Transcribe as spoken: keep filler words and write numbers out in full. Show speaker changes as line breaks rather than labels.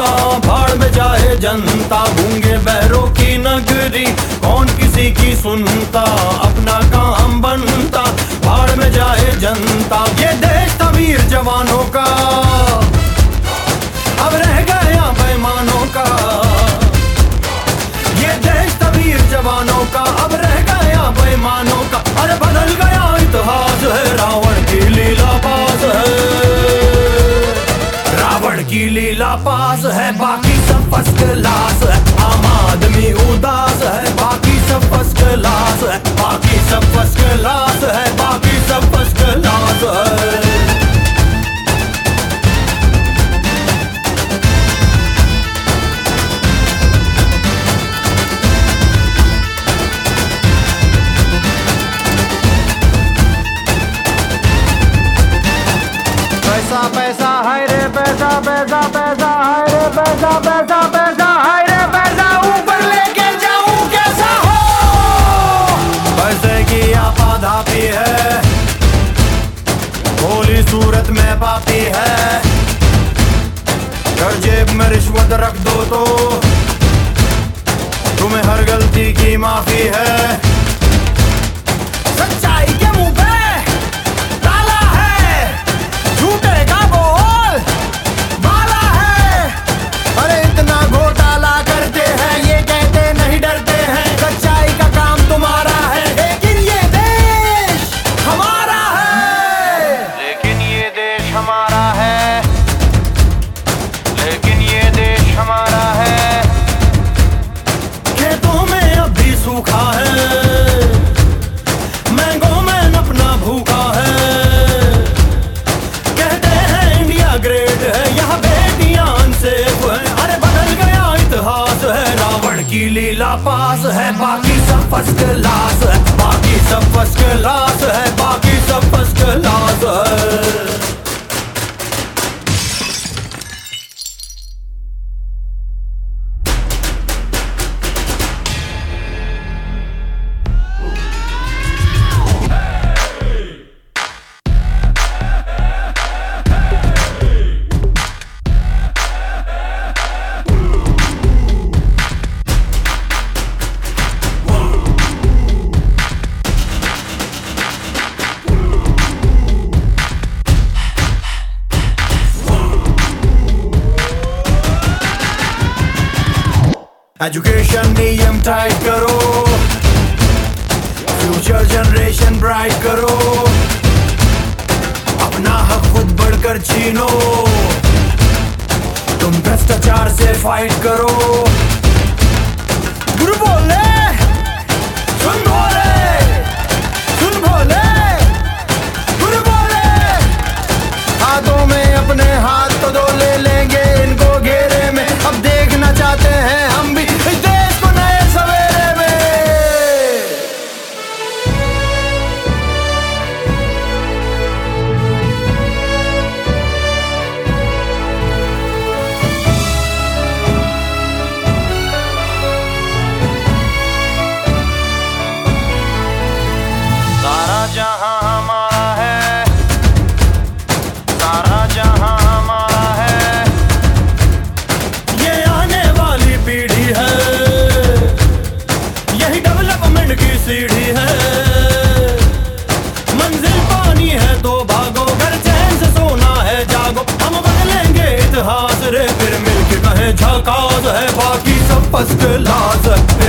भाड़ में जाए जनता, गूंगे बहरों की नगरी, कौन किसी की सुनता, अपना काम बनता। भाड़ में जाए जनता, ये देश था वीर जवानों का, अब रह गया बेईमानों का। ये देश था वीर जवानों का, अब रह गया बेईमानों का। अरे बदल गया इतिहास है, रावण की लीला पास है, रावण की लीला पास है, बाकी सब फर्स्ट क्लास है। आम आदमी उदास है, बाकी सब फर्स्ट क्लास है, बाकी सब फर्स्ट क्लास है, बाकी सब फर्स्ट क्लास है।
पैसा पैसा हाय रे पैसा पैसा पैसा हाय रे पैसा पैसा पैसा हाय रे पैसा, ऊपर लेके जाऊं कैसा हो।
पैसे की आपाधापी है, भोली सूरत में पापी है, कर जेब में रिश्वत रख दो तो तुम्हें हर गलती की माफी है। सच्चाई के मुंह पे ताला है, झूठे का बोल माला है। अरे इतना घोटाला करते हैं, ये कहते नहीं डरते हैं, सच्चाई का काम तुम्हारा है, लेकिन ये देश हमारा है।
लेकिन ये देश हमारा है, लेकिन ये देश हमारा है।
खेतों में अब भी सूखा है, मैंगो में अपना भूखा है, कहते हैं इंडिया ग्रेट है, यहाँ बेटियां अनसेफ है। अरे बदल गया इतिहास है, रावण की लीला पास है, बाकी सब फर्स्ट क्लास है, बाकी सब फर्स्ट क्लास है, बाकी सब फर्स्ट क्लास है। एजुकेशन नियम टाइट करो, फ्यूचर जनरेशन ब्राइट करो, अपना हक खुद बढ़कर छीनो, तुम भ्रष्टाचार से फाइट करो। गुरु बोले सुन बोले, सुन बोले गुरु बोले, हाथों में अपने हाथ तो दो ले लेंगे इनको घेरे में। अब देखना चाहते हैं हम भी इस देश को नए सवेरे में।
सारा जहां हमारा है, सारा जहां हमारा है।
ये आने वाली पीढ़ी है, यही डेवलपमेंट की सीढ़ी है। मंजिल पानी है तो भागो, घर चैन से सोना है जागो, हम बदलेंगे इतिहास रे, फिर मिलके कहें झकास है, बाकी सब फर्स्ट क्लास है।